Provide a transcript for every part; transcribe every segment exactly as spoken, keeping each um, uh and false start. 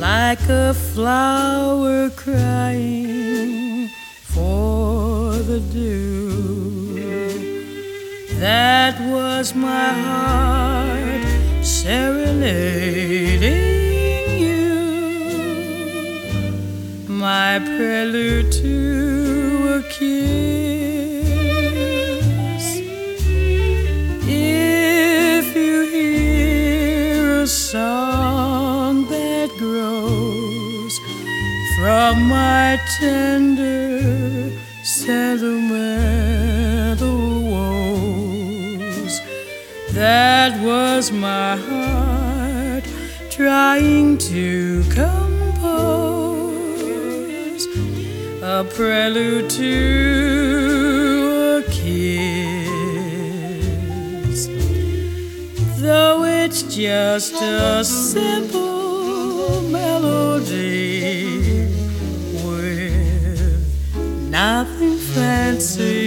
like a flower crying for the dew. That was my heart serenading you, my prelude to a kiss. If you hear a song that grows from my tender sentimental woes, that was my heart trying to compose a prelude to a kiss. Though it's just a simple melody with nothing fancy,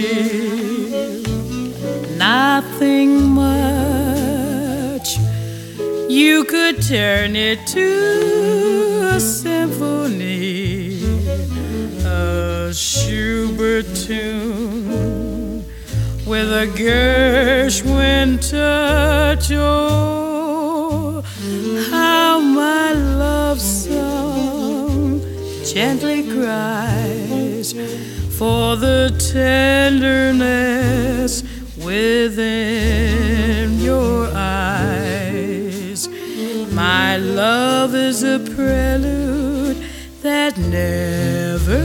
nothing much, you could turn it to a symphony, a Schubert tune with a Gershwin touch. Oh, how my love song gently cries for the tenderness within your eyes. My love is a prelude that never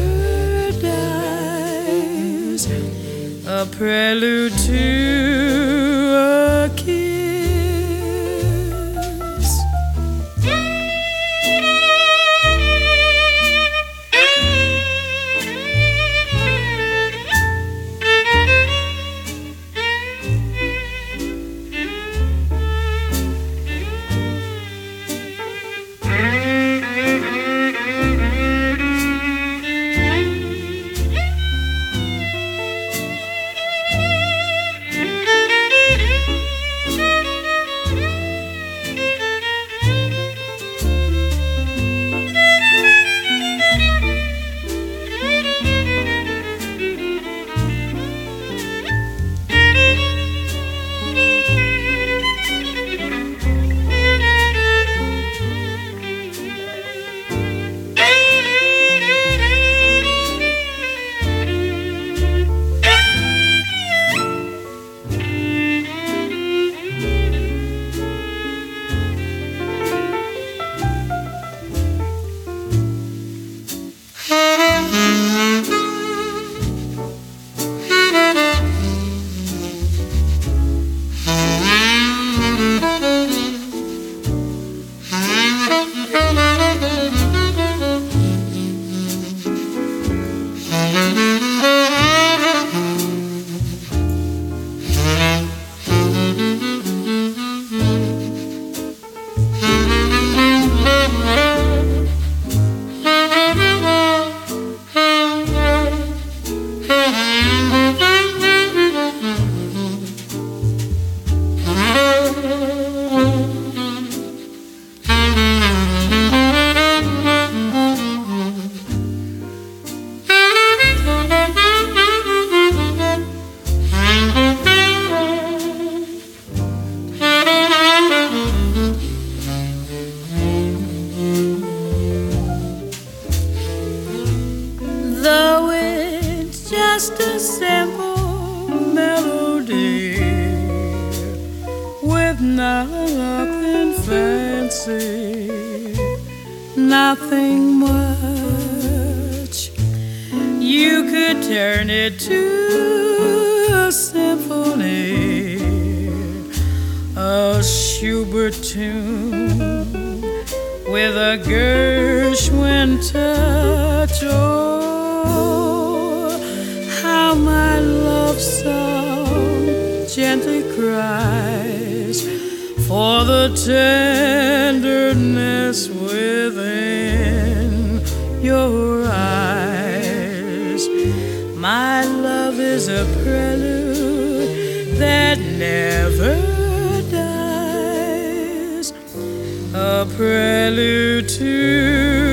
dies, a prelude to a kiss. Though it's just a simple melody with nothing fancy, nothing much, you could turn it to a symphony, a Schubert tune with a Gershwin touch. Oh, how my love song gently cries for the tenderness within your eyes. My love is a prelude that never dies, a prelude to